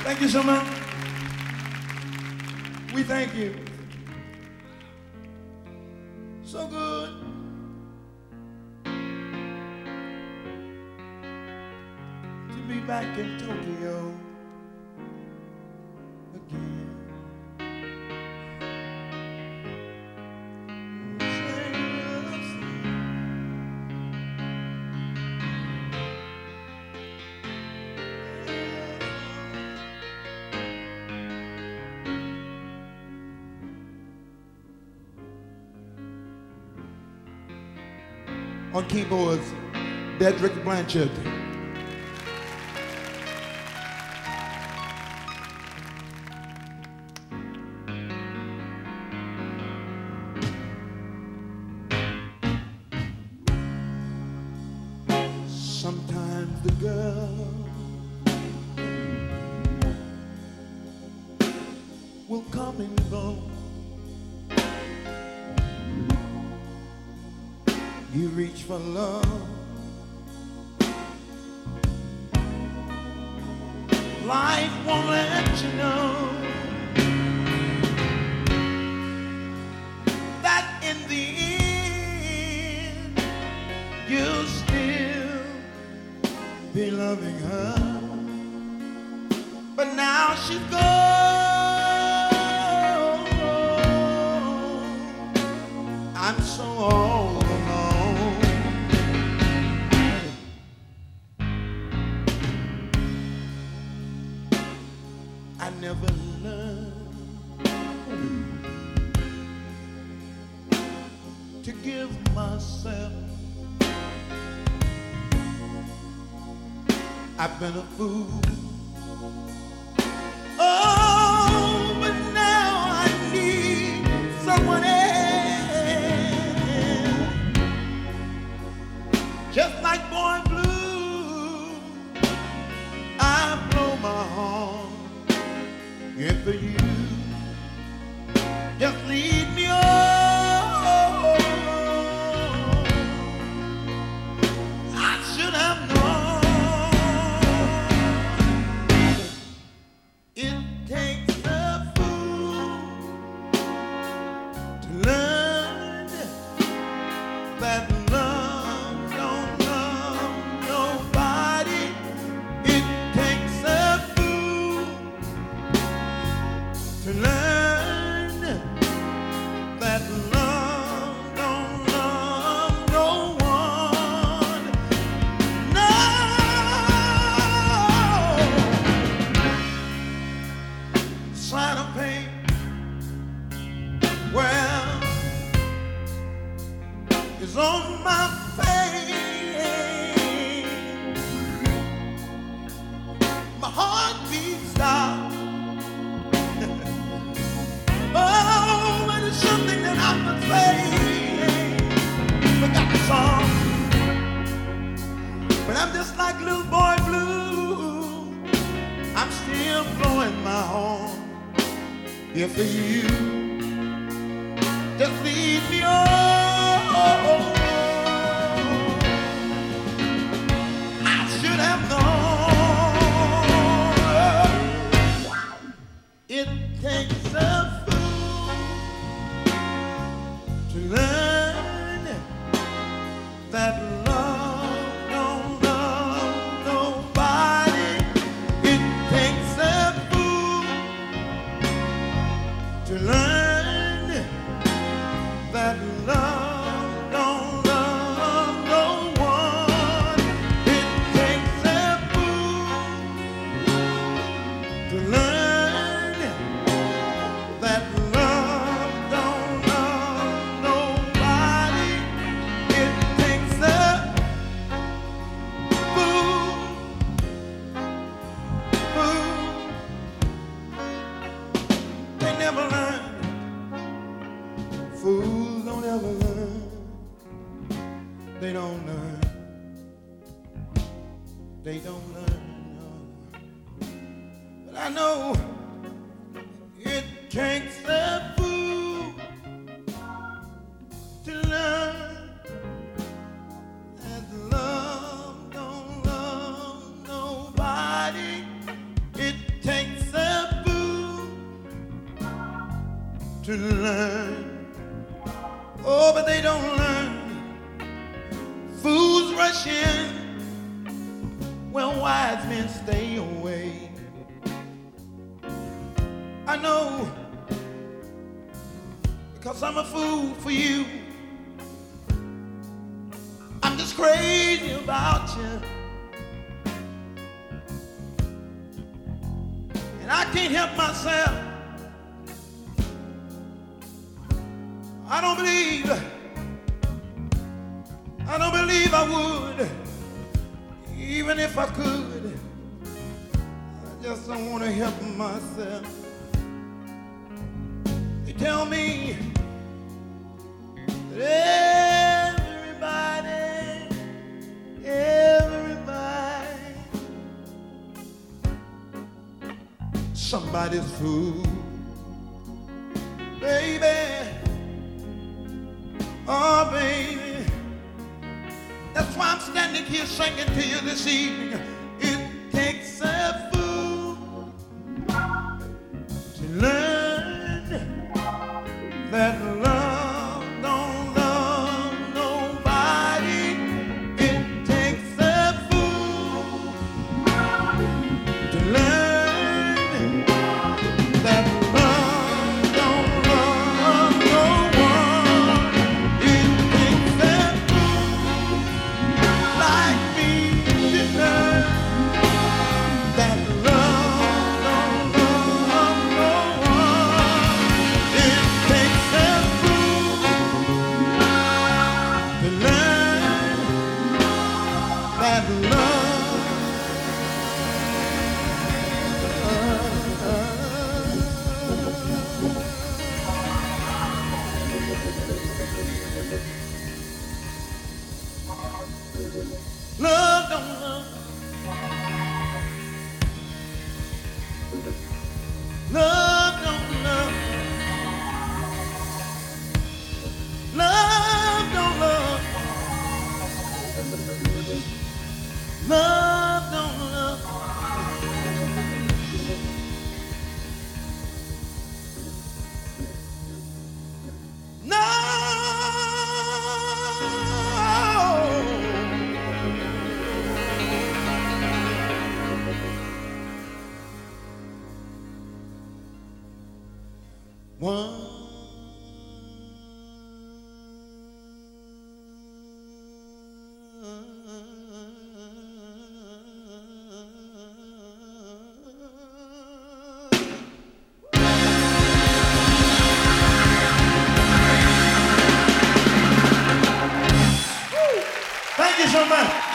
Thank you so much. We thank you. So good to be back in Tokyo again. On keyboards, Dedrick Blanchard. Sometimes the girl will come and go. You reach for love, life won't let you know that in the end you'll still be loving her. But now she's gone. I'm so all alone. I never learned to give myself. I've been a fool. Oh, but now I need someone else. Just like Boy Blue, I blow my horn. And for you, just lead me on. I should have known. It takes a fool to learn that love don't love nobody. It takes a fool to learn that love don't love no one. No. Sign of pain. Well, it's on my face. My heart beats stop. Oh, but it's something that I must say. Forgot the song, but I'm just like little Boy Blue. I'm still blowing my horn. Here for you, just lead me on. I should have known. It takes a fool to learn that love don't love nobody. It takes a fool to learn that love don't love no one. It takes a fool to learn that love don't love nobody. It takes a fool. They never learn. Fools don't ever learn. They don't learn. They don't learn. No. But I know it takes a fool to learn that love don't love nobody. It takes to learn. Oh, but they don't learn. Fools rush in when wise men stay away. I know, because I'm a fool for you. I'm just crazy about you. And I can't help myself. I don't believe I would, even if I could. I just don't want to help myself. They tell me that everybody, somebody's fool, baby. Oh, baby. That's why I'm standing here singing to you this evening. It takes a fool to learn that love don't love nobody. It takes a fool to learn that love don't love no one. It takes a fool like me to learn that love don't love no one. It takes a fool to learn that love. Love don't love. Love don't love. Love don't love. Love don't love. One. Thank you so much.